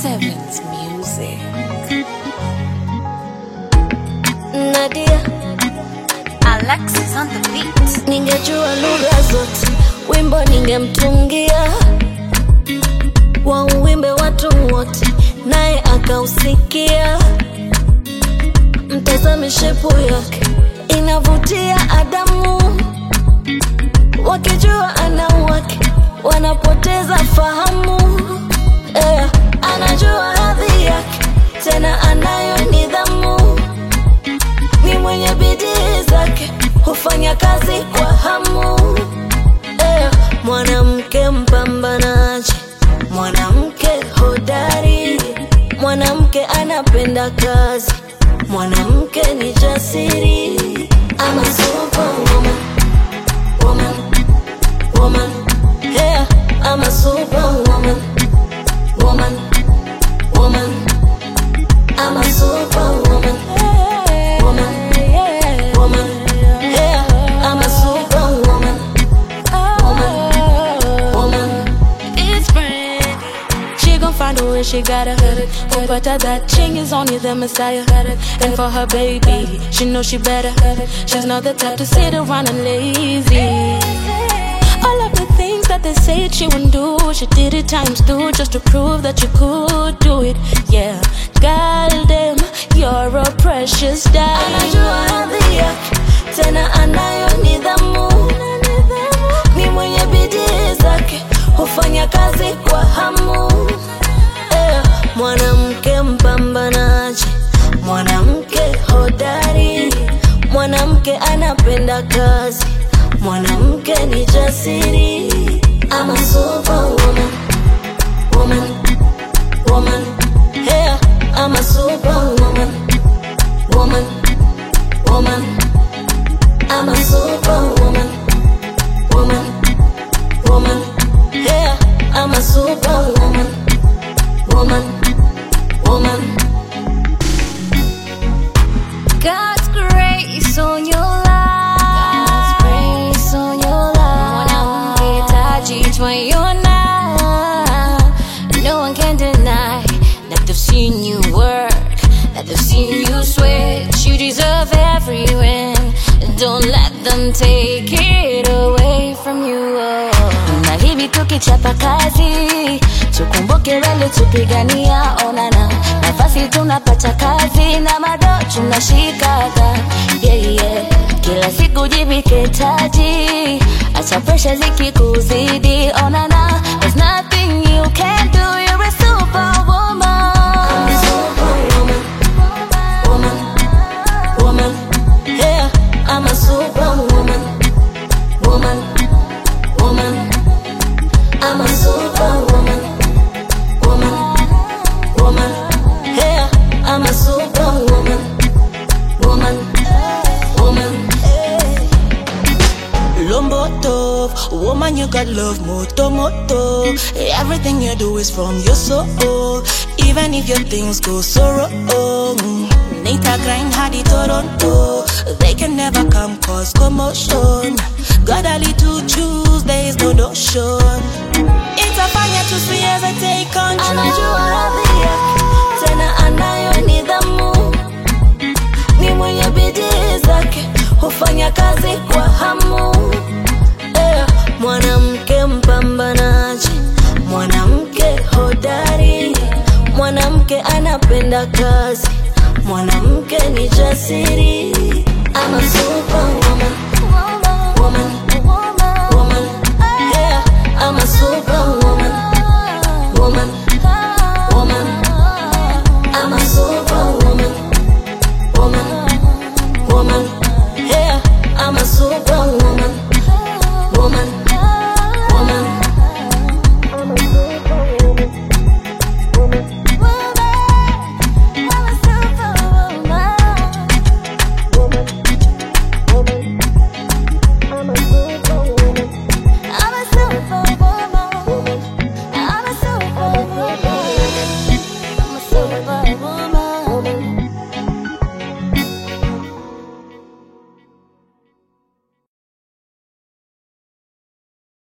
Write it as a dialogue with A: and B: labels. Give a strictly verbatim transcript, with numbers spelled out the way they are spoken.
A: Sevens Music.
B: Nadia
A: Alexis on the beat.
B: Ningejua lugha zote, wimbo ningemtungia, wa uwimbe watu wote, naye akausikia. Mtazame shepu yake, inavutia Adamu. Wakijua ana wake, wanapoteza fahamu. eh, Anajua hadhi yake, tena anayo nidhamu. Ni mwenye bidii zake, hufanya kazi kwa hamu. eh, Mwanamke mpambanaji, mwanamke hodari, mwanamke anapenda kazi, mwanamke ni jasiri. I'm a superwoman, woman, woman. Yeah, I'm a superwoman, woman, woman. I'm a superwoman, woman, woman. Yeah, I'm a superwoman, woman, woman.
A: It's Brandy. She gon' find a way, she gotta go better. That ching is only the Messiah. And for her baby, she knows she better. She's not the type to sit around and lazy. All of the things that they said she wouldn't do, she did it times two just to prove that you could do it. Yeah, goddamn, you're a precious diamond.
B: Anajua hadhi yake, tena anayo nidhamu. Ni mwenye bidii zake, hufanya kazi kwa hamu. eh, Mwanamke mpambanaji, mwanamke hodari, mwanamke anapenda kazi, mwanamke ni jasiri. I'm a superwoman, woman, woman. Yeah, I'm a superwoman, woman, woman. I'm a superwoman, woman, woman. Yeah, I'm a superwoman, woman, woman.
A: God's grace on your life, God's grace on your life. Mwanamke taji twaiona, no one can deny that they've seen you work, that they've seen you sweat. You deserve every win. Don't let them take it away from you. oh. Na hivi tukichapa kazi, tukumbuke wale tupigania. Onana nafasi tunapata kazi, na mado tunashikaga. Yeah, yeah. Kila siku jivike taji, acha pressure zikikuzidi. Onana, there's nothing you can do, you're a superwoman.
B: I'm a superwoman, woman, woman. Yeah, I'm a superwoman, woman, woman. I'm a superwoman, woman, woman. Yeah, I'm a superwoman, woman, woman.
C: Lombotov, woman, you got love, moto moto. Everything you do is from your soul, even if your things go so wrong. Nita grind hard in Toronto, they can never come cause commotion. Got a little choose, there is no notion. It's a fire to see as I take control.
B: Anajua hadhi yake, tena anayo nidhamu. Ni mwenye bidii zake, hufanya kazi kwa hamu. eh, Mwanamke mpambanaji, mwanamke hodari, mwanamke anapenda kazi, mwanamke ni jasiri. I'm a superwoman,